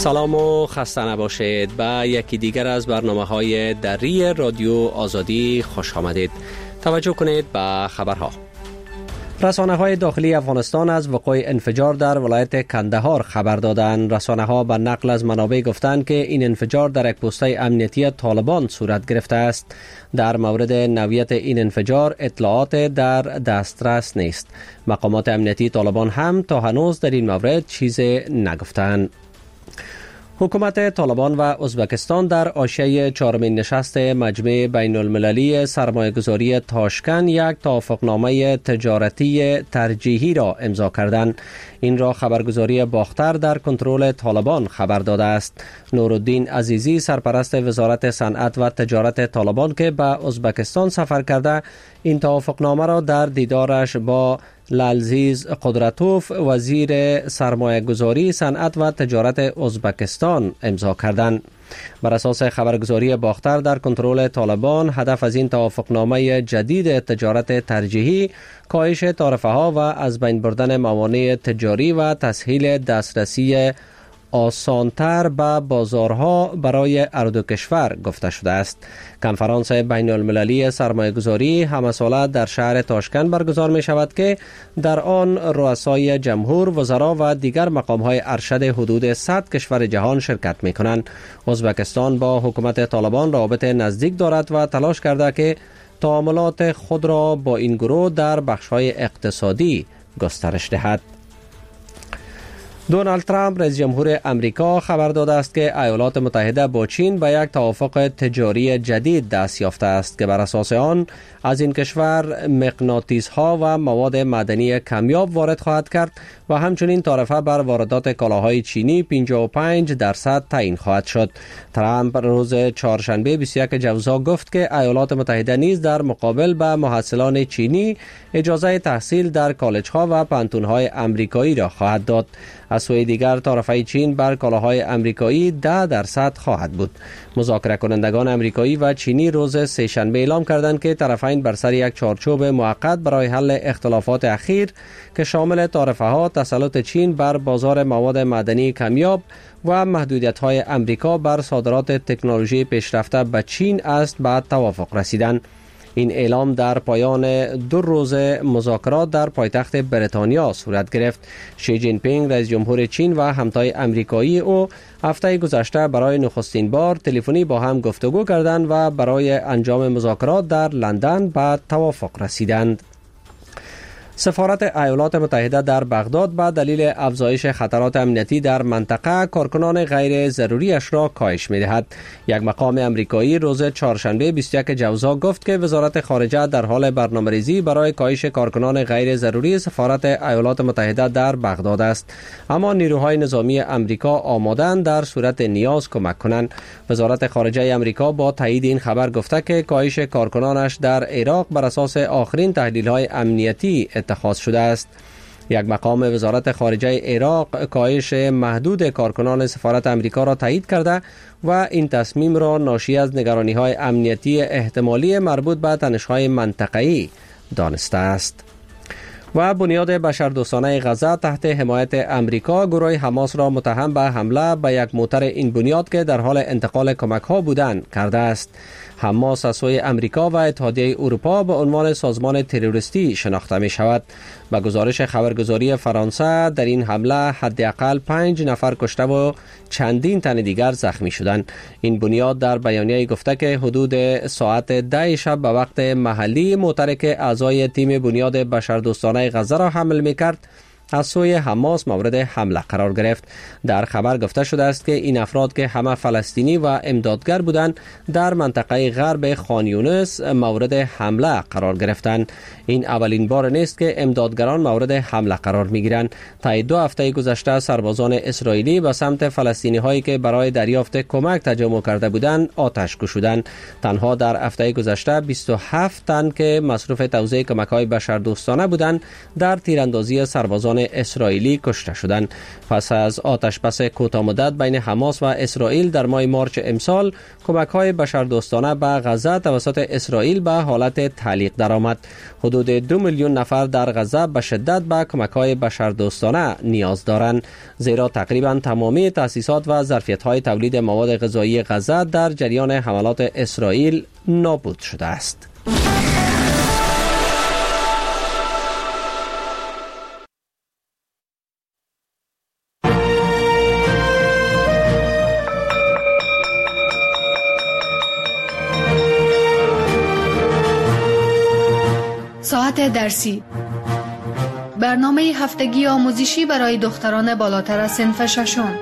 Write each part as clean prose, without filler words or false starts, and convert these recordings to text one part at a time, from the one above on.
سلام و خسته نباشید. به یکی دیگر از برنامه‌های دری رادیو آزادی خوش آمدید. توجه کنید به خبرها. رسانه‌های داخلی افغانستان از وقوع انفجار در ولایت کندهار خبر دادند. رسانه‌ها به نقل از منابع گفتند که این انفجار در یک پسته امنیتی طالبان صورت گرفته است. در مورد نوعیت این انفجار اطلاعات در دسترس نیست. مقامات امنیتی طالبان هم تا هنوز در این مورد چیزی نگفتند. حکومت طالبان و ازبکستان در حاشیه چهارمین نشست مجمع بین المللی سرمایه‌گذاری تاشکند یک توافقنامه تجارتی ترجیحی را امضا کردند. این را خبرگزاری باختر در کنترل طالبان خبر داده است. نورالدین عزیزی سرپرست وزارت صنعت و تجارت طالبان که به ازبکستان سفر کرده این توافقنامه را در دیدارش با لالزیز قدرتوف وزیر سرمایه‌گذاری صنعت و تجارت ازبکستان امضا کردند. بر اساس خبرگزاری باختر در کنترل طالبان هدف از این توافقنامه جدید تجارت ترجیحی کاهش تعرفه‌ها و از بین بردن موانع تجاری و تسهیل دسترسی آسانتر به بازارها برای هر دو کشور گفته شده است. کنفرانس بین المللی سرمایه‌گذاری همساله در شهر تاشکند برگزار می شود که در آن رؤسای جمهور، وزرا و دیگر مقام‌های ارشد حدود 100 کشور جهان شرکت می کنند. ازبکستان با حکومت طالبان رابط نزدیک دارد و تلاش کرده که تعاملات خود را با این گروه در بخش‌های اقتصادی گسترش دهد. دونالد ترامپ رئیس جمهور امریکا خبر داده است که ایالات متحده با چین به یک توافق تجاری جدید دست یافته است که بر اساس آن از این کشور مغناطیس‌ها و مواد معدنی کمیاب وارد خواهد کرد و همچنین تعرفه بر واردات کالاهای چینی 55% تعیین خواهد شد. ترامپ روز چهارشنبه 21 جوزا گفت که ایالات متحده نیز در مقابل به محصلان چینی اجازه تحصیل در کالج‌ها و پانتون‌های امریکایی را خواهد داد. از سوی دیگر تعرفه چین بر کالاهای امریکایی 10% خواهد بود. مذاکره کنندگان امریکایی و چینی روز سه‌شنبه اعلام کردند که طرفین بر سر یک چارچوب موقت برای حل اختلافات اخیر که شامل تعرفه‌ها، تسلط چین بر بازار مواد معدنی کمیاب و محدودیت‌های امریکا بر صادرات تکنولوژی پیشرفته به چین است به توافق رسیدند. این اعلام در پایان 2 روز مذاکرات در پایتخت بریتانیا صورت گرفت. شی جین پینگ رئیس جمهور چین و همتای امریکایی او هفته گذشته برای نخستین بار تلفنی با هم گفتگو کردند و برای انجام مذاکرات در لندن به توافق رسیدند. سفارت ایالات متحده در بغداد به دلیل افزایش خطرات امنیتی در منطقه کارکنان غیر ضروریش را کاهش می‌دهد. یک مقام امریکایی روز چهارشنبه 21 جوزا گفت که وزارت خارجه در حال برنامه‌ریزی برای کاهش کارکنان غیر ضروری سفارت ایالات متحده در بغداد است، اما نیروهای نظامی امریکا آماده‌اند در صورت نیاز کمک کنند. وزارت خارجه امریکا با تایید این خبر گفته که کاهش کارکنانش در عراق بر اساس آخرین تحلیل‌های امنیتی اتخاذ شده است. یک مقام وزارت خارجه عراق کاهش محدود کارکنان سفارت امریکا را تایید کرده و این تصمیم را ناشی از نگرانی‌های امنیتی احتمالی مربوط به تنش‌های منطقه‌ای دانسته است. و بنیاد بشردوستانه غزه تحت حمایت امریکا گروه حماس را متهم به حمله به یک موتر این بنیاد که در حال انتقال کمک‌ها بودند کرده است. حماس از سوی امریکا و اتحادیه اروپا به عنوان سازمان تروریستی شناخته می شود. به گزارش خبرگزاری فرانسه در این حمله حداقل 5 نفر کشته و چندین تن دیگر زخمی شدند. این بنیاد در بیانیه گفته که حدود ساعت 10 شب به وقت محلی موتری که اعضای تیم بنیاد بشردوستانه غزه را حمل می کرد از سوی حماس مورد حمله قرار گرفت. در خبر گفته شده است که این افراد که همه فلسطینی و امدادگر بودند در منطقه غرب خان یونس مورد حمله قرار گرفتند. این اولین بار نیست که امدادگران مورد حمله قرار می‌گیرند. تا 2 هفته گذشته سربازان اسرائیلی به سمت فلسطینی هایی که برای دریافت کمک تجمع کرده بودند آتش گشودند. تنها در هفته گذشته 27 تن که مصروف توزیع کمک‌های بشردوستانه بودند در تیراندازی سربازان اسرائیلی کشته شدند. پس از آتشبس کوتاه‌مدت بین حماس و اسرائیل در ماه مارچ امسال، کمک‌های بشردوستانه به غزه توسط اسرائیل به حالت تعلیق درآمد. حدود 2 میلیون نفر در غزه به شدت به کمک‌های بشردوستانه نیاز دارند، زیرا تقریباً تمامی تأسیسات و ظرفیت‌های تولید مواد غذایی غزه در جریان حملات اسرائیل نابود شده است. ساعت درسی، برنامه هفتگی آموزشی برای دختران بالاتر از صنف ششم.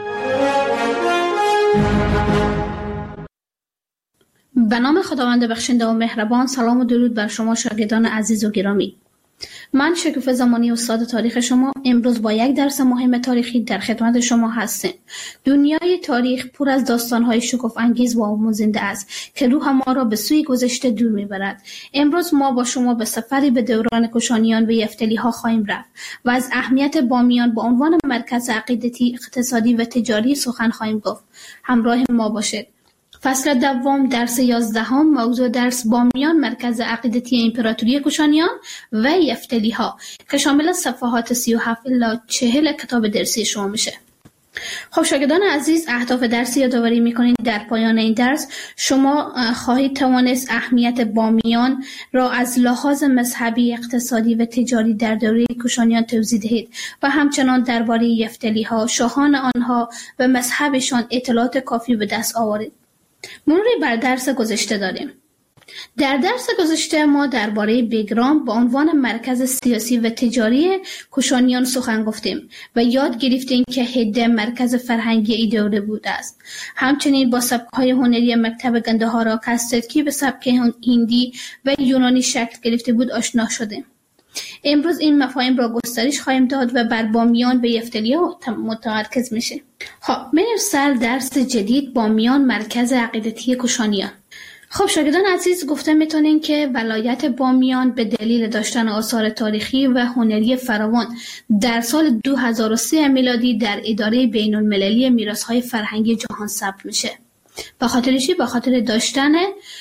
به نام خداوند بخشنده و مهربان. سلام و درود بر شما شاگردان عزیز و گرامی. من شکوفه زمانی استاد تاریخ شما امروز با یک درس مهم تاریخی در خدمت شما هستیم. دنیای تاریخ پر از داستان‌های شگفت انگیز و آموزنده است که روح ما را به سوی گذشته دور می‌برد. امروز ما با شما به سفری به دوران کوشانیان و یفتلی‌ها خواهیم رفت و از اهمیت بامیان به عنوان مرکز عقیدتی، اقتصادی و تجاری سخن خواهیم گفت. همراه ما باشید. فصل دوم، درس 11، موضوع درس بامیان، مرکز عقیدتی امپراتوری کوشانیان و یفتلی‌ها که شامل صفحات 37 الی 40 کتاب درسی شما میشه. خب شاگردان عزیز، اهداف درس یادآوری میکنید. در پایان این درس شما خواهید توانست اهمیت بامیان را از لحاظ مذهبی، اقتصادی و تجاری در دوره کوشانیان توضیح دهید و همچنان درباره یفتلی‌ها، شاهان آنها و مذهبشان اطلاعات کافی به دست آورید. مروری بر درس گذشته داریم. در درس گذشته ما درباره بگرام به عنوان مرکز سیاسی و تجاری کوشانیان سخن گفتیم و یاد گرفتیم که هده مرکز فرهنگی ای دوره بوده است. همچنین با سبک‌های هنری مکتب گندهارا که از ترکیب سبک هندی و یونانی شکل گرفته بود آشنا شدیم. امروز این مفاهیم را گسترش خواهیم داد و بر بامیان و یفتلی‌ها متمرکز میشه. خب بریم سر درس جدید، بامیان مرکز عقیدتی کوشانیان. خب شاگردان عزیز، گفته میتونین که ولایت بامیان به دلیل داشتن آثار تاریخی و هنری فراوان در سال 2003 میلادی در اداره بین المللی میراث‌های فرهنگی جهان ثبت میشه. به خاطر چی؟ به خاطر داشتن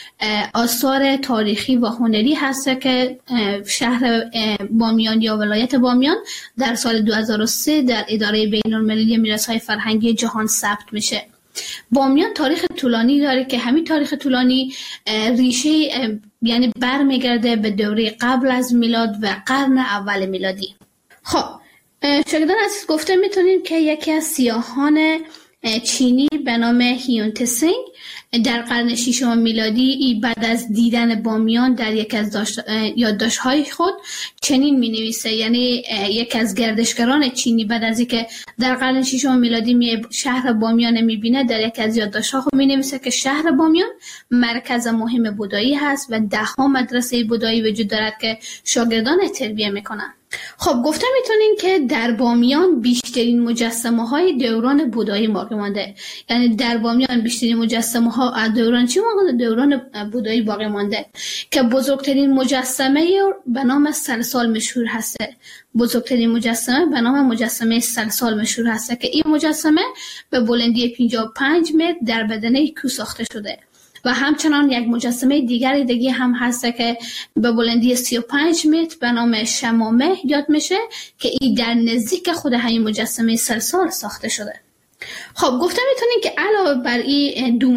آثار تاریخی و هنری هست که شهر بامیان یا ولایت بامیان در سال 2003 در اداره بین المللی میراث‌های فرهنگی جهان ثبت میشه. بامیان تاریخ طولانی داره که همین تاریخ طولانی ریشه یعنی برمیگرده به دوره قبل از میلاد و قرن اول میلادی. خب شاگردان عزیز، گفته میتونیم که یکی از سیاهان چینی به نام هیون تسینگ در قرن 6 میلادی بعد از دیدن بامیان در یک از یادداشت‌های خود چنین می‌نویسه، یعنی یک از گردشگران چینی بعد از اینکه در قرن 6 میلادی شهر بامیان می‌بینه در یک از یادداشت‌ها خود می‌نویسه که شهر بامیان مرکز مهم بودایی هست و 10 مدرسه بودایی وجود دارد که شاگردان تربیت می‌کنند. خب گفته میتونین که در بامیان بیشترین مجسمه های دوران بودایی باقی مانده. یعنی در بامیان بیشترین مجسمه ها از دوران چی مانده؟ دوران بودایی باقی مانده که بزرگترین مجسمه به نام سلسال مشهور هسته. بزرگترین مجسمه به نام مجسمه سلسال مشهور هسته که این مجسمه به بلندی 55 متر در بدنه کوه ساخته شده. و همچنان یک مجسمه دیگه هم هست که به بلندی 35 متر به نام شمامه یاد میشه که این در نزدیک خود همین مجسمه سلسال ساخته شده. خب گفته میتونین که علاوه بر این دو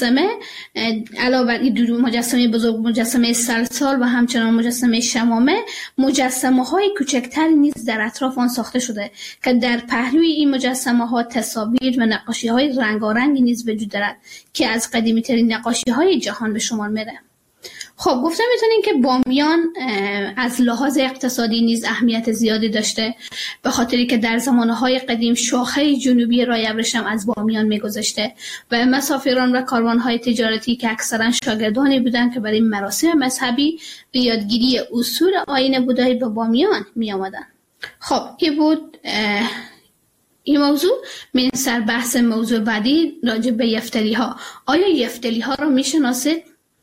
مجسمه بزرگ، مجسمه سلسال و همچنان مجسمه شمامه، مجسمه های کوچکتر نیز در اطراف آن ساخته شده که در پهلوی این مجسمه ها تصاویر و نقاشی های رنگارنگی نیز وجود دارد که از قدیمی ترین نقاشی های جهان به شمار میره. خب گفته میتونین که بامیان از لحاظ اقتصادی نیز اهمیت زیادی داشته، به خاطری که در زمانهای قدیم شاخه جنوبی راه ابریشم از بامیان میگذشته و مسافران و کاروانهای تجارتی که اکثرا شاگردانی بودند که برای مراسم مذهبی و یادگیری اصول آیین بودایی به بامیان می آمدند. خب این بود این موضوع. من سر بحث موضوع بعدی راجع به یفتلی‌ها. آیا یفتلی‌ها رو میشناسید؟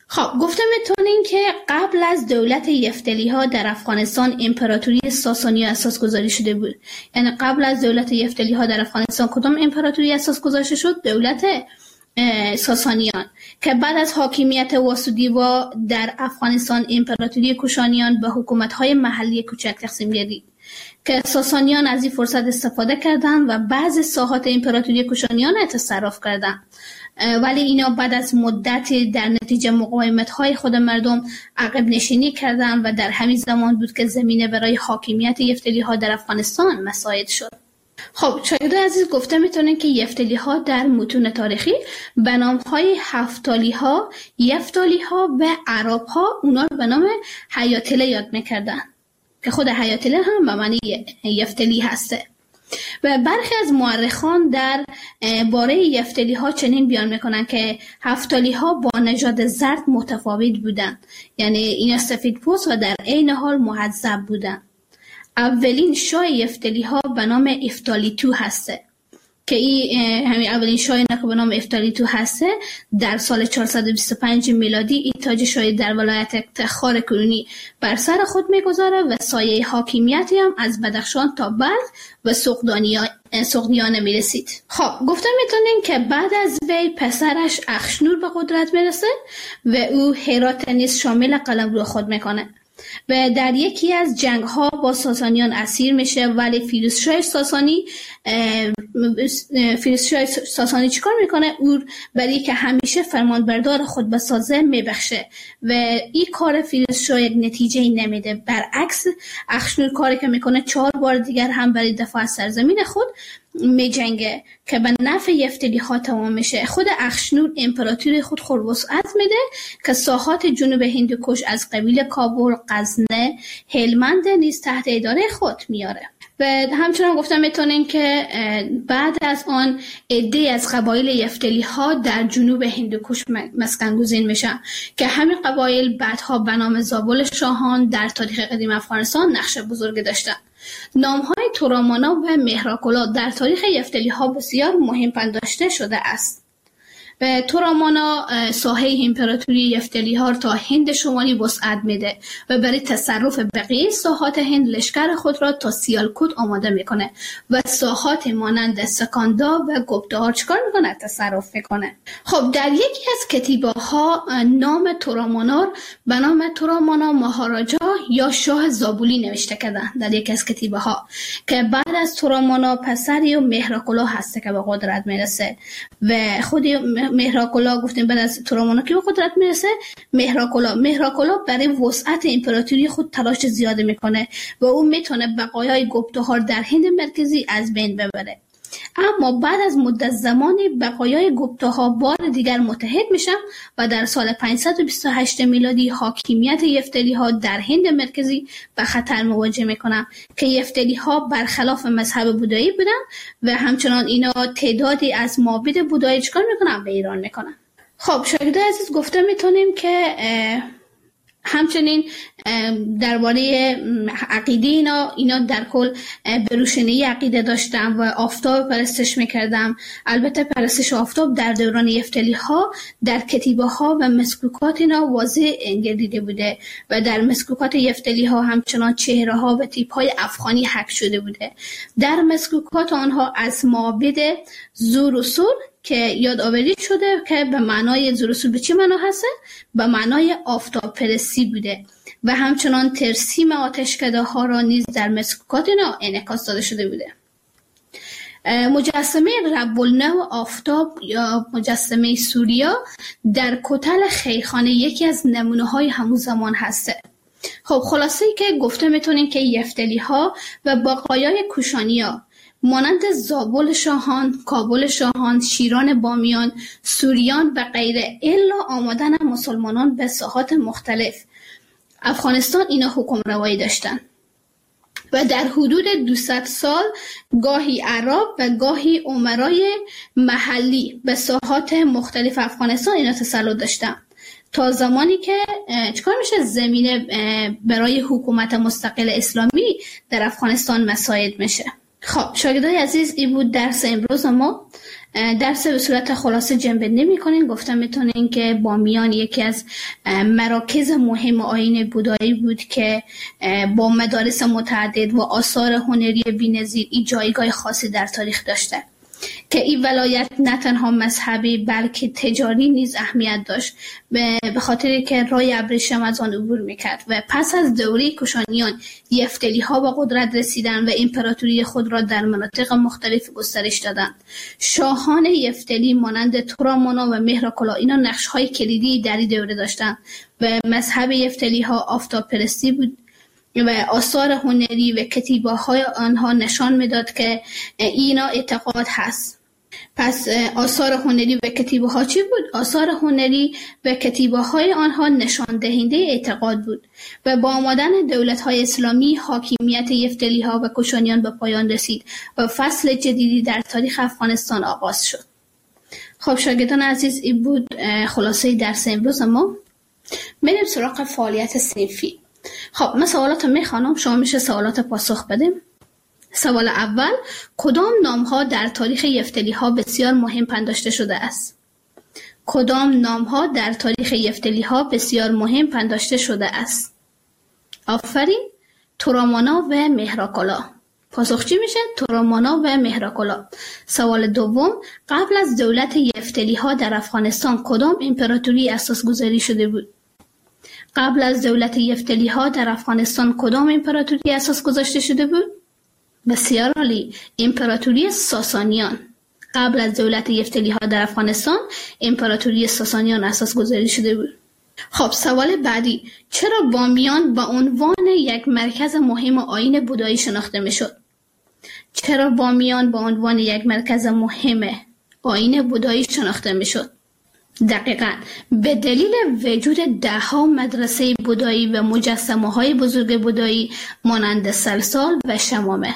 خب گفته میتونین که قبل از دولت یفتلی ها در افغانستان امپراتوری ساسانی اساس گذاری شده بود. یعنی قبل از دولت یفتلی ها در افغانستان کدام امپراتوری اساس گذاشته شد؟ دولت ساسانیان، که بعد از حاکمیت واسودیوا در افغانستان امپراتوری کوشانیان به حکومت‌های محلی کوچک تقسیم گردید که ساسانیان از این فرصت استفاده کردند و بعضی ساحات امپراتوری کوشانیان را تصرف کردند. ولی اینا بعد از مدتی در نتیجه مقاومت‌های خود مردم عقب نشینی کردند و در همین زمان بود که زمینه برای حاکمیت یفتلی‌ها در افغانستان مساعد شد. خب شاگردان عزیز گفته میتونن که یفتلی ها در متون تاریخی به نام های هفتالی ها، یفتالی ها و عرب ها اونا رو به نام حیاتله یاد میکردن که خود حیاتله هم به معنی یفتلی هسته. و برخی از مورخان در باره یفتلی ها چنین بیان میکنن که هفتالی ها با نژاد زرد متفاوت بودن، یعنی اینا سفید پوست و در عین حال مهذب بودن. اولین شاه یفتلی ها به نام افتالیتو هسته که همین اولین شاه اینا که به نام افتالیتو هسته در سال 425 میلادی این تاج شاهی در ولایت تخار کنونی بر سر خود میگذاره و سایه حاکمیتی هم از بدخشان تا بلخ و سغدیانه میرسید. خب گفتم میتونین که بعد از وی پسرش اخشنور به قدرت میرسه و او هرات نیز شامل قلمرو خود میکنه و در یکی از جنگ ها با ساسانیان اسیر میشه، ولی فیروزشاه ساسانی چیکار میکنه؟ او برای که همیشه فرمانبردار خود بسازه میبخشه و این کار فیروزشاه یک نتیجه نمیده. برعکس اخشنور کاری که میکنه 4 بار دیگر هم برای دفاع از سرزمین خود می جنگه که به نفع یفتلی ها تمام میشه. خود اخشنور امپراتوری خود وسعت میده که ساحات جنوب هندوکش از قبیل کابل، غزنه، هلمند نیز تحت اداره خود میاره. و همچنان گفتم میتونین که بعد از آن عده از قبایل یفتلی ها در جنوب هندوکش مسکن گزین میشن که همین قبایل بعدها به نام زابل شاهان در تاریخ قدیم افغانستان نقش بزرگی داشتن. نام‌های تورامانا و مهراکلا در تاریخ یفتلی ها بسیار مهم پنداشته شده است. و تورامانا ساحه امپراتوری یفتلی ها تا هند شمالی وسعت میده و برای تصرف بقیه ساحات هند لشکر خود را تا سیالکوت آماده میکنه و ساحات مانند سکاندا و گپتاها چکار میکنه؟ تصرف میکنه. خب در یکی از کتیبه ها نام تورامانا به نام تورامانا مهاراجا یا شاه زابولی نوشته کردن در یکی از کتیبه ها که بعد از تورامانا پسری و مهراکلا هسته که به قدرت میرسه و خود مهراکلا گفتیم بعد از تورامانا که به قدرت میرسه مهراکلا برای وسعت امپراتوری خود تلاش زیاده میکنه و او میتونه بقایای گپتاها در هند مرکزی از بین ببره. اما بعد از مدت زمانی بقایای گپتاها بار دیگر متحد میشن و در سال 528 میلادی حاکمیت یفتلی ها در هند مرکزی به خطر مواجه میکنن که یفتلی ها برخلاف مذهب بودایی بودن و همچنان اینا تعدادی از معابد بودایی چکار میکنن؟ به ایران میکنن. خب شاگردان عزیز گفته میتونیم که همچنین درباره عقیده اینا در کل به روشنی عقیده داشتن و آفتاب پرستش میکردن. البته پرستش آفتاب در دوران یفتلی ها در کتیبه ها و مسکوکات اینا واضح گردیده بوده و در مسکوکات یفتلی ها همچنان چهره ها و تیپ های افغانی حک شده بوده. در مسکوکات آنها از معابد زورسول که یادآوری شده که به معنای زورسول به چی معنا هسته؟ به معنای آفتاب پرستی بوده و همچنان ترسیم آتشکده ها را نیز در مسکوکات اینا انعکاس داده شده بوده. مجسمه رب النو آفتاب یا مجسمه سوریا در کتل خیرخانه یکی از نمونه های همون زمان هسته. خب خلاصه ای که گفته میتونین که یفتلی ها و بقایای کوشانی ها مانند زابل شاهان، کابل شاهان، شیران بامیان، سوریان و غیره الا آمدن مسلمانان به ساحات مختلف افغانستان اینا حکم روایی داشتن و در حدود 200 سال گاهی عرب و گاهی امرای محلی به ساحات مختلف افغانستان اینا تسلط داشتن تا زمانی که چکار میشه زمینه برای حکومت مستقل اسلامی در افغانستان مساعد میشه. خب شاگردای عزیز این بود درس امروز ما. درس به صورت خلاصه جنبندی میکنیم. گفتم میتونین که بامیان یکی از مراکز مهم آیین بودایی بود که با مدارس متعدد و آثار هنری بی‌نظیر این جایگاه خاصی در تاریخ داشته که این ولایت نه تنها مذهبی بلکه تجاری نیز اهمیت داشت، به خاطر که راه ابریشم از آن عبور میکرد و پس از دوره کوشانیان یفتلی ها به قدرت رسیدند و امپراتوری خود را در مناطق مختلف گسترش دادند. شاهان یفتلی مانند تورامانا و مهرکلا اینا نقش های کلیدی در این دوره داشتند و مذهب یفتلی ها آفتاب پرستی بود و آثار هنری و کتیبه های آنها نشان میداد که اینا اعتقاد هست. پس آثار هنری و کتیبه ها چی بود؟ آثار هنری و کتیبه های آنها نشان دهنده اعتقاد بود و با آمدن دولت های اسلامی حاکمیت یفتلی ها و کوشانیان به پایان رسید و فصل جدیدی در تاریخ افغانستان آغاز شد. خب شاگردان عزیز، این بود خلاصه درس امروز ما. میریم سراغ فعالیت صنفی. خب من سوالات میخوانم، شما میشه سوالات پاسخ بدیم. سوال اول: کدام نامها در تاریخ یفتلی ها بسیار مهم پنداشته شده است؟ کدام نامها در تاریخ یفتلی ها بسیار مهم پنداشته شده است؟ آفرین. تورامانا و مهرکلا. پاسخ چی میشه؟ تورامانا و مهرکلا. سوال دوم: قبل از دولت یفتلی ها در افغانستان کدام امپراتوری اساس گذاری شده بود؟ قبل از دولت یفتلی ها در افغانستان کدام امپراتوری اساس گذاشته شده بود؟ بسیار عالی، امپراتوری ساسانیان. قبل از دولت یفتلی ها در افغانستان امپراتوری ساسانیان اساس گذاری شده بود. خب سوال بعدی: چرا بامیان به عنوان یک مرکز مهم آیین بودایی شناخته می شد؟ چرا بامیان به عنوان یک مرکز مهم آیین بودایی شناخته می شد؟ دقیقاً به دلیل وجود ده‌ها مدرسه بودایی و مجسمه‌های بزرگ بودایی مانند سلسال و شمامه.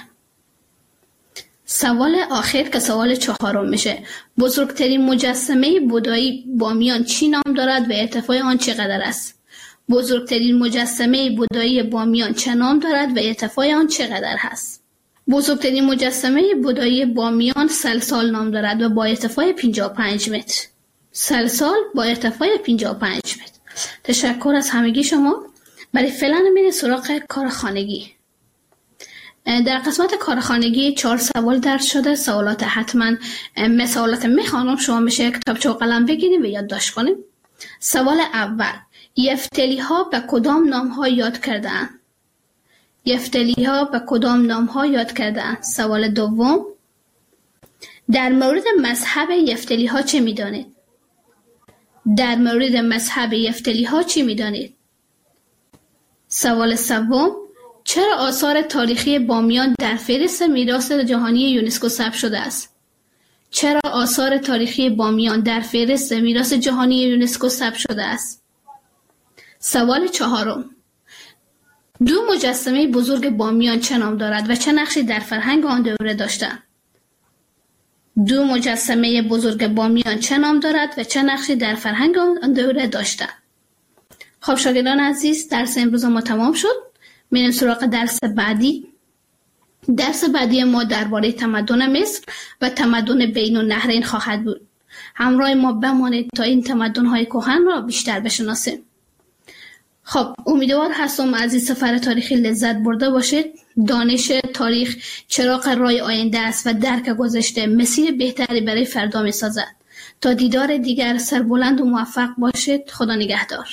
سوال آخر که سوال چهارم میشه: بزرگترین مجسمه بودایی بامیان چی نام دارد و ارتفاع آن چقدر است؟ بزرگترین مجسمه بودایی بامیان چه نام دارد و ارتفاع آن چقدر هست؟ بزرگترین مجسمه بودایی بامیان سلسال نام دارد و با ارتفاع 55 متر. سلسال با ارتفاع 55 متر. تشکر از همگی شما. برای فعلا میریم سراغ کارخانگی. در قسمت کارخانگی 4 سوال درس شده. سوالات حتما مثالات میخوانم، شما میشه کتابچه و قلم بگیریم و یادداشت کنیم. سوال اول: یفتلی ها به کدام نام ها یاد کردند؟ یفتلی ها به کدام نام ها یاد کردند؟ سوال دوم: در مورد مذهب یفتلی ها چه میدانید؟ در مورد مذهب یفتلی ها چی میدانید؟ سوال سوم: چرا آثار تاریخی بامیان در فهرست میراث جهانی یونسکو ثبت شده است؟ چرا آثار تاریخی بامیان در فهرست میراث جهانی یونسکو ثبت شده است؟ سوال چهارم: دو مجسمه بزرگ بامیان چه نام دارد و چه نقشی در فرهنگ آن دوره داشتند؟ دو مجسمه بزرگ بامیان چه نام دارد و چه نقشی در فرهنگ آن دوره داشتند؟ خب شاگردان عزیز، درس امروز ما تمام شد. میریم سراغ درس بعدی. درس بعدی ما درباره تمدن مصر و تمدن بین النهرین خواهد بود. همراه ما بمانید تا این تمدن‌های کهن را بیشتر بشناسیم. خب امیدوار هستم از این سفر تاریخی لذت برده باشید. دانش تاریخ چراغ راه آینده است و درک گذشته مسیر بهتری برای فردا می سازد. تا دیدار دیگر سربلند و موفق باشید. خدا نگهدار.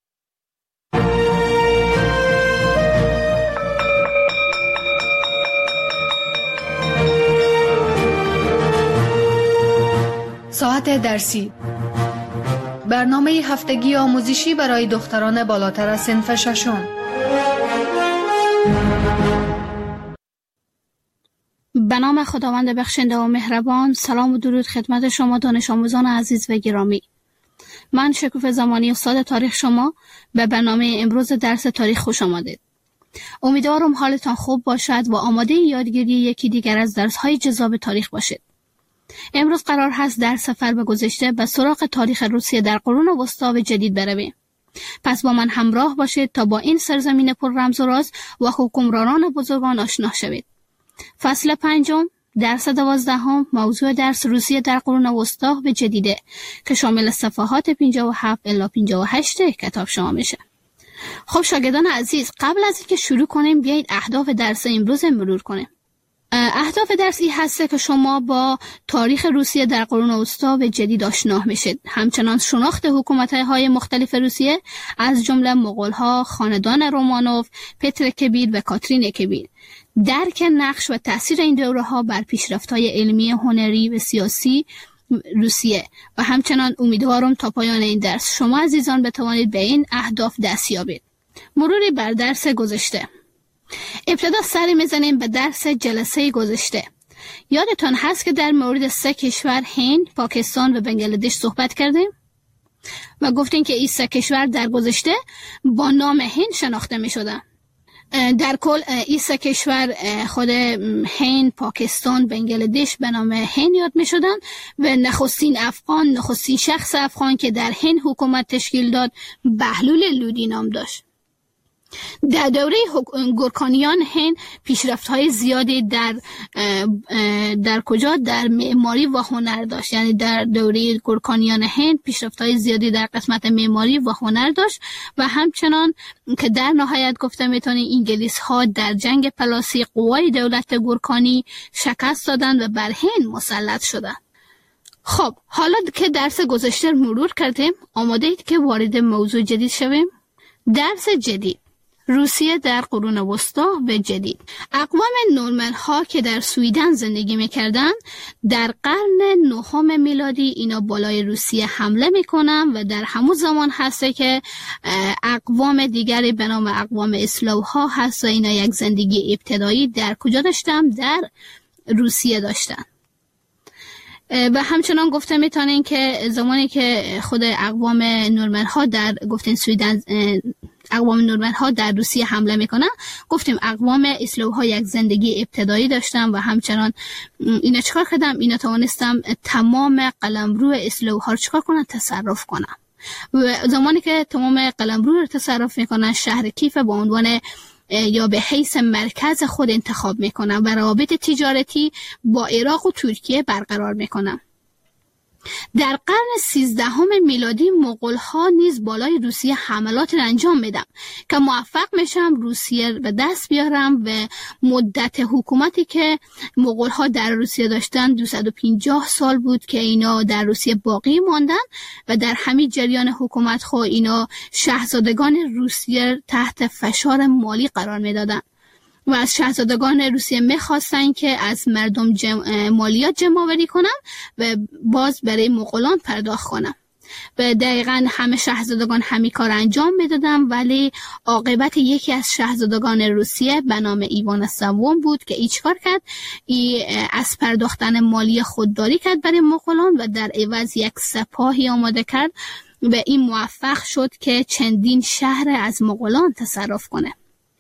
ساعت درسی، برنامه هفتگی آموزشی برای دختران بالاتر از صنف ششم. به نام خداوند بخشنده و مهربان. سلام و درود خدمت شما دانش آموزان عزیز و گرامی. من شکوفه زمانی استاد تاریخ شما به برنامه امروز درس تاریخ خوش آمدید. امیدوارم حالتان خوب باشد و آماده یادگیری یکی دیگر از درس‌های جذاب تاریخ باشید. امروز قرار هست در سفر به گذشته به سراغ تاریخ روسیه در قرون وسطی و جدید برویم. پس با من همراه باشید تا با این سرزمین پر رمز و راز و حکمرانان بزرگان آشنا شوید. فصل 5: درس 12 موضوع درس روسیه در قرون وسطا و جدیده که شامل صفحات 57 الی 58 کتاب شما میشه. خب شاگردان عزیز، قبل از اینکه شروع کنیم بیایید اهداف درس امروز مرور کنیم. اهداف درس این هسته که شما با تاریخ روسیه در قرون وسطا و جدید آشنا میشید. همچنان شناخت حکومت‌های مختلف روسیه از جمله مغول‌ها، خاندان رومانوف، پتر کبیر و کاترین کبیر. درک نقش و تأثیر این دوره‌ها بر پیشرفت‌های علمی، هنری و سیاسی روسیه و همچنان امیدوارم تا پایان این درس شما عزیزان بتوانید به این اهداف دست یابید. مروری بر درس گذشته. ابتدا سری میزنیم به درس جلسه گذشته. یادتان هست که در مورد 3 کشور هند، پاکستان و بنگلادش صحبت کردیم و گفتیم که این 3 کشور در گذشته با نام هند شناخته می شدن. در کل این 3 کشور خود هند، پاکستان، بنگلادش به نام هند یاد می شدن و نخستین شخص افغان که در هند حکومت تشکیل داد بهلول لودی نام داشت. در دوره گورکانیان هند پیشرفت‌های زیادی در کجا در معماری و هنر داشت. یعنی در دوره گورکانیان هند پیشرفت‌های زیادی در قسمت معماری و هنر داشت و همچنان که در نهایت گفته میتونیم انگلیس‌ها در جنگ پلاسی قوای دولت گورکانی شکست دادند و بر هند مسلط شدند. خب حالا که درس گذشته مرور کردیم، آماده اید که وارد موضوع جدید شویم؟ درس جدید، روسیه در قرون وسطا و جدید. اقوام نورمن ها که در سویدن زندگی میکردن در قرن 9 میلادی اینا بالای روسیه حمله میکنن و در همون زمان هسته که اقوام دیگری به نام اقوام اسلاو ها هست و اینا یک زندگی ابتدایی در کجا داشتن؟ در روسیه داشتن. و همچنان گفته میتونین که زمانی که خود اقوام نورمن ها در گفتین سویدن اقوام نورمن ها در روسیه حمله میکنن، گفتیم اقوام اسلاو ها یک زندگی ابتدایی داشتن و همچنان اینا چکار کردن؟ اینا توانستن تمام قلمرو اسلاو ها رو چکار کنن؟ تصرف کنن. و زمانی که تمام قلمرو رو تصرف میکنن، شهر کیف به عنوان یا به حیث مرکز خود انتخاب میکنن و روابط تجارتی با عراق و ترکیه برقرار میکنن. در قرن 13 میلادی مغول ها نیز بالای روسیه حملات را انجام میدن که موفق میشن روسیه به دست بیارن و مدت حکومتی که مغول ها در روسیه داشتن 250 سال بود که اینا در روسیه باقی ماندن و در همین جریان حکومت خود اینا شاهزادگان روسیه تحت فشار مالی قرار میدادن و از شاهزادگان روسیه میخواستن که از مردم مالیات جمع‌آوری کنن و باز برای مغولان پرداخت کنن و دقیقاً همه شاهزادگان همین کار انجام میدادن، ولی عاقبت یکی از شاهزادگان روسیه به نام ایوان سوم بود که ایچ کار کرد؟ از پرداختن مالی خودداری کرد برای مغولان و در عوض یک سپاهی آماده کرد و این موفق شد که چندین شهر از مغولان تصرف کنه.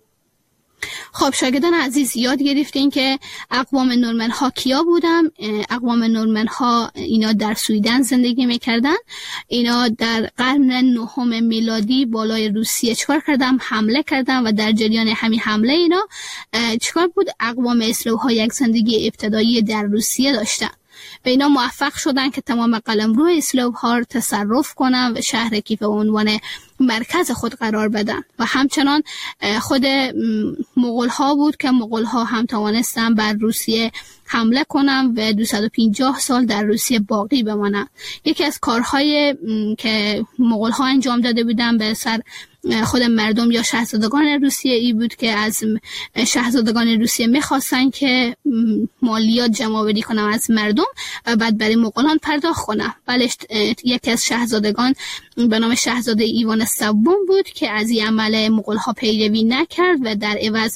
خب شاگردان عزیز، یاد گرفتین که اقوام نورمن ها کیا بودن؟ اقوام نورمن ها اینا در سویدن زندگی میکردن. اینا در قرن 9 میلادی بالای روسیه چکار کردن؟ حمله کردن و در جریان همین حمله اینا چکار بود؟ اقوام اسلاو ها یک زندگی ابتدایی در روسیه داشتن و اینا موفق شدن که تمام قلمرو اسلاو ها رو تصرف کنن و شهر کیف به عنوان مرکز خود قرار بدن و همچنان خود مغول ها بود که مغول ها هم توانستن بر روسیه حمله کنن و 250 سال در روسیه باقی بمانن. یکی از کارهای که مغول ها انجام داده بودن به سر خود مردم یا شاهزادگان روسیه ای بود که از شاهزادگان روسیه میخواستن که مالیات جمع‌آوری کنن از مردم و بعد برای مغولان پرداخت کنن. ولی یکی از شاهزادگان به نام شاهزاده ایوان سوم بود که از این عمل مغول ها پیروی نکرد و در عوض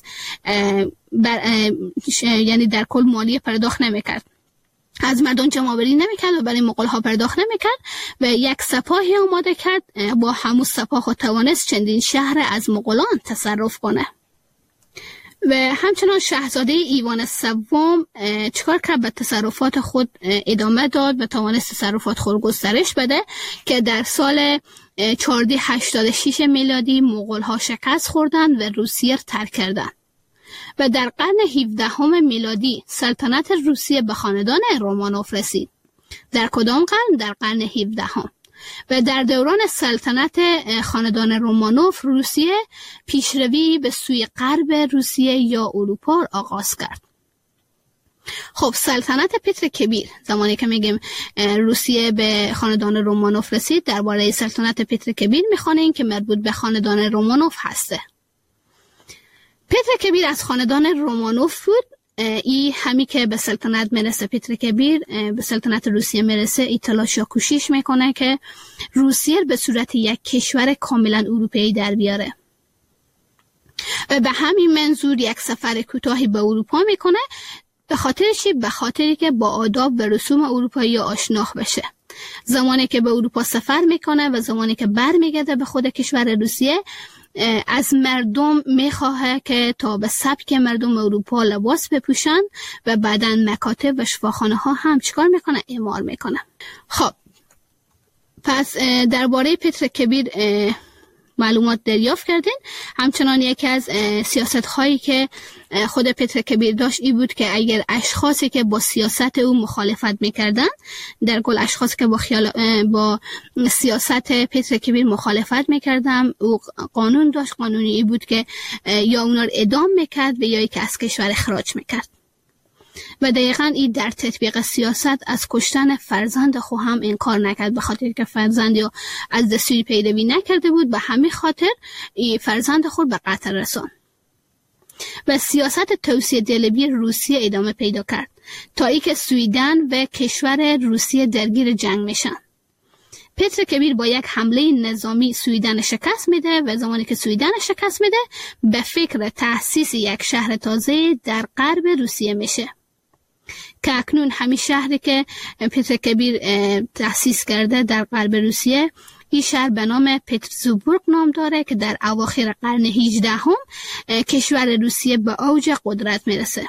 یعنی در کل مالیه پرداخت نمیکرد، از مردم جمع‌آوری نمیکرد و برای مغول ها پرداخت نمیکرد و یک سپاهی آماده کرد. با همون سپاه توانست چندین شهر از مغولان تصرف کنه و همچنان شاهزاده ایوان سوم چکار کرد؟ به تصرفات خود ادامه داد و توانست تصرفات خود گسترش بده که در سال 1486 میلادی مغول ها شکست خوردن و روسیه ترک کردن و در قرن 17 میلادی سلطنت روسیه به خاندان رومانوف رسید. در کدام قرن؟ در قرن 17 و در دوران سلطنت خاندان رومانوف روسیه پیشروی به سوی غرب روسیه یا اروپا آغاز کرد. خب سلطنت پتر کبیر، زمانی که میگیم روسیه به خاندان رومانوف رسید، درباره سلطنت پتر کبیر میخوانیم که مربوط به خاندان رومانوف هسته. پتر کبیر از خاندان رومانوف بود. ای همی که به سلطنت میرسه، پتر کبیر به سلطنت روسیه میرسه، ای تلاش یا کوشش میکنه که روسیه به صورت یک کشور کاملا اروپایی در بیاره و به همین منظور یک سفر کوتاهی به اروپا میکنه. به خاطری که با آداب و رسوم اروپایی آشنا بشه. زمانی که به اروپا سفر میکنه و زمانی که برمیگرده به خود کشور روسیه، از مردم میخواه که تا به سبک مردم اروپا لباس بپوشن و بعداً مکاتب و شفاخانه ها هم چیکار میکنه؟ اعمار میکنه. خب پس درباره پتر کبیر معلومات دریافت کردین. همچنان یکی از سیاست هایی که خود پتر کبیر داشت ای بود که اگر اشخاصی که با سیاست او مخالفت میکردن، در کل اشخاصی که با سیاست پتر کبیر مخالفت میکردن، او قانون داشت. قانونی ای بود که یا اونا رو اعدام میکرد و یا ای که از کشور اخراج میکرد. و دقیقاً این در تطبیق سیاست از کشتن فرزند خود هم انکار نکرد، به خاطر که فرزند یا از دستور پیروی نکرده بود، به همین خاطر این فرزند خود به قتل رساند. و سیاست توسعه طلبی روسیه ادامه پیدا کرد تا ای که سویدن و کشور روسیه درگیر جنگ میشن. پتر کبیر با یک حمله نظامی سویدن شکست میده و زمانی که سویدن شکست میده، به فکر تأسیس یک شهر تازه در غرب روسیه میشه که اکنون همین شهری که پتر کبیر تأسیس کرده در غرب روسیه، این شهر به نام پترزبورگ نام داره که در اواخر قرن 18 کشور روسیه به اوج قدرت میرسه.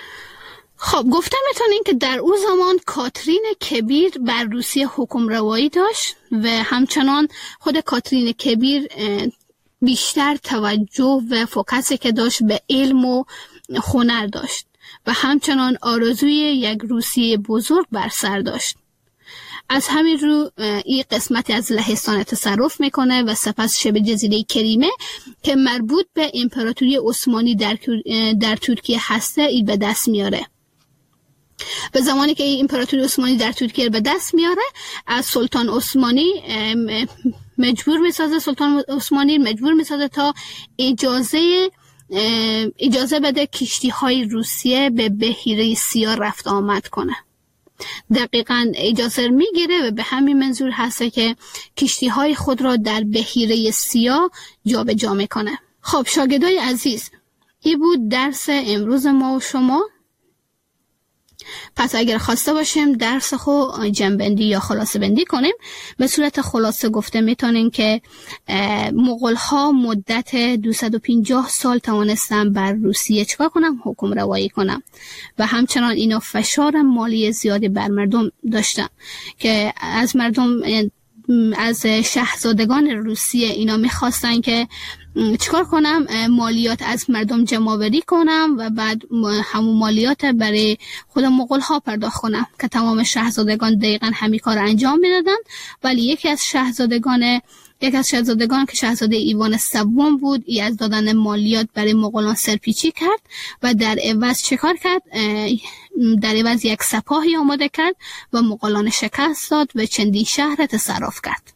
خب گفتم میتونین که در اون زمان کاترین کبیر بر روسیه حکم روایی داشت و همچنان خود کاترین کبیر بیشتر توجه و فوکسی که داشت به علم و هنر داشت و همچنان آرزوی یک روسیه بزرگ بر سر داشت. از همین رو این قسمتی از لهستان تصرف میکنه و سپس شبه جزیره کریمه که مربوط به امپراتوری عثمانی در ترکیه هسته این به دست میاره. به زمانی که این امپراتوری عثمانی در ترکیه به دست میاره، از سلطان عثمانی مجبور میسازه تا اجازه بده کشتی های روسیه به بحیره سیاه رفت آمد کنه. دقیقاً اجازه میگیره و به همین منظور هسته که کشتی های خود را در بحیره سیاه جابجا میکنه. خب شاگردای عزیز، این بود درس امروز ما و شما. پس اگر خواسته باشیم درس خو جمع‌بندی یا خلاصه بندی کنیم، به صورت خلاصه گفته میتونیم که مغول ها مدت 250 سال توانستن بر روسیه چکار کنن؟ حکم روایی کنن و همچنان اینا فشار مالی زیادی بر مردم داشتن که از شاهزادگان روسیه اینا میخواستن که چیکار کنم؟ مالیات از مردم جمع‌آوری کنم و بعد همون مالیات برای خود مغول ها پرداخت کنم که تمام شاهزادگان دقیقاً همین کار انجام میدادن. ولی یکی از شاهزادگان که شاهزاده ایوان سوم بود، ای از دادن مالیات برای مغولان سرپیچی کرد و در عوض چیکار کرد؟ در عوض یک سپاهی آماده کرد و مغولان شکست داد و چندین شهر تصرف کرد.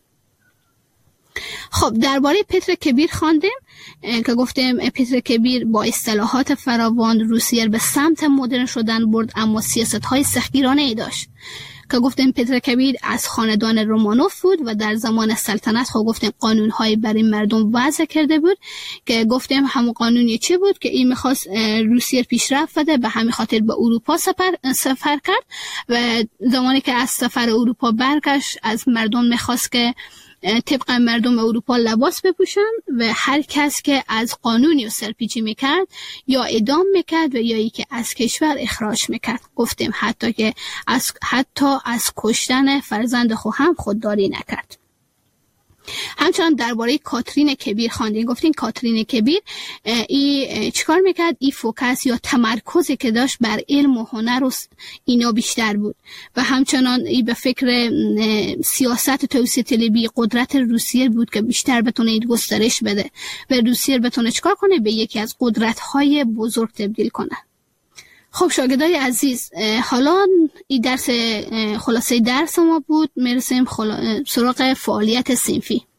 خب درباره پتر کبیر خواندیم که گفتیم پتر کبیر با اصطلاحات فراوان روسیه به سمت مدرن شدن برد، اما سیاست‌های سختگیرانه‌ای داشت که گفتیم پتر کبیر از خاندان رومانوف بود و در زمان سلطنت خب گفتیم قانون‌های برای مردم وضع کرده بود که گفتیم همون قانونی چی بود که این می‌خواست روسیه پیشرفت بده، به همین خاطر به اروپا سفر کرد و زمانی که از سفر اروپا برگشت از مردم می‌خواست که طبق مردم اروپا لباس بپوشن و هر کس که از قانونی و سرپیچی میکرد یا اعدام میکرد و یا ای که از کشور اخراج میکرد. گفتیم حتی از کشتن فرزند خود هم خودداری نکرد. همچنان درباره کاترین کبیر خواندین، گفتین کاترین کبیر ای چیکار میکرد؟ ای فوکس یا تمرکزی که داشت بر علم و هنر و اینا بیشتر بود و همچنان ای به فکر سیاست توسعه طلبی قدرت روسیه بود که بیشتر بتونه این گسترش بده و روسیه بتونه چیکار کنه؟ به یکی از قدرت‌های بزرگ تبدیل کنه. خب شاگردای عزیز، حالا این درس خلاصه درس ما بود، میرسیم سراغ فعالیت صنفی.